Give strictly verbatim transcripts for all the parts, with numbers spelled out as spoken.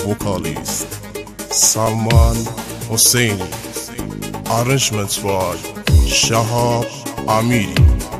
vocalist Salman Hosseini, arrangements by Shahab Amiri.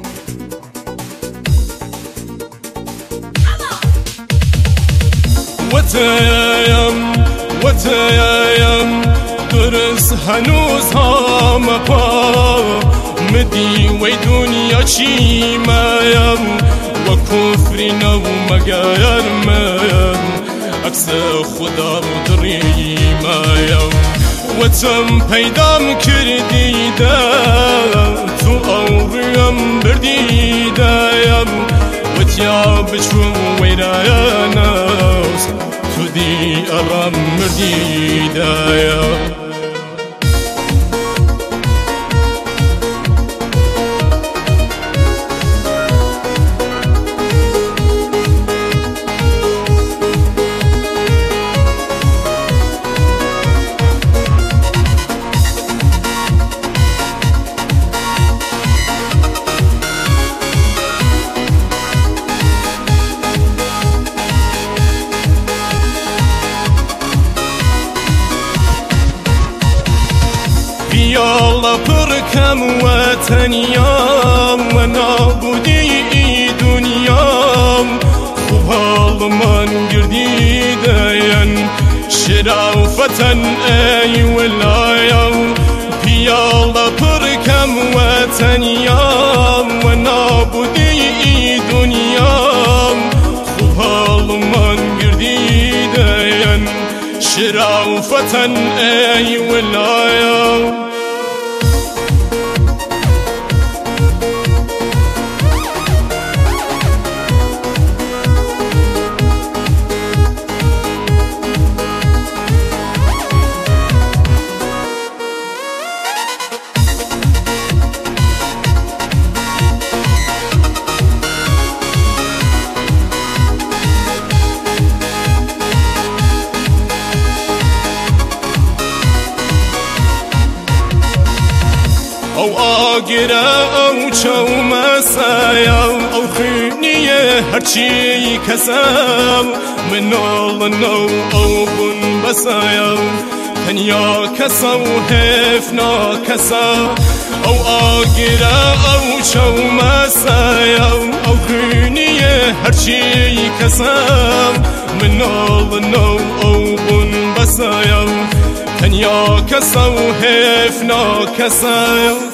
وتایم وتایم درس هنوز هم پا مدی و دنیا چی مایم و کفری نو مگر مایم عکس خدا دری مایم و تم پیدام کردی دا تو آوریم بردی دایم و تیا بچو ویرایاناس تو دی ارام مردی دایم يالله بركم وتنيام ونابودي دنيام خوب من قردي داين شرافة اي ولايام يالله بركم وتنيام ونابودي دنيام خوب من قردي داين شرافة اي ولايام او آگره او چو مسایم او خینیه هرچی کسم من آل نو او بن بسایم تنیا کسا و هفنا کسا او آگره او چو مسایم او خینیه هرچی کسم من آل نو او بن بسایم تنیا کسا و هفنا کسا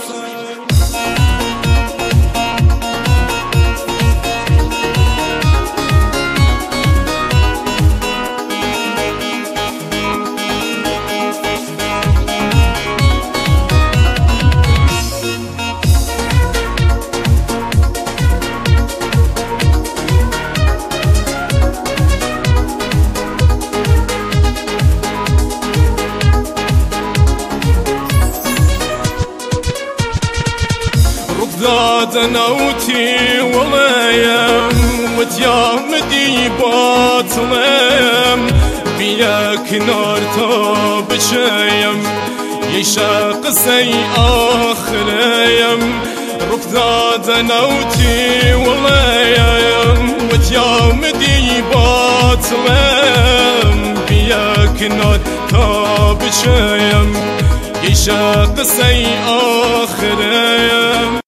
دادن اوتي ولايم وتيام دي باطلم بياك نار توب شايم يشاق سي آخريم ركضادن اوتي ولايم وتيام دي باطلم بياك نار توب شايم يشاق سي آخريم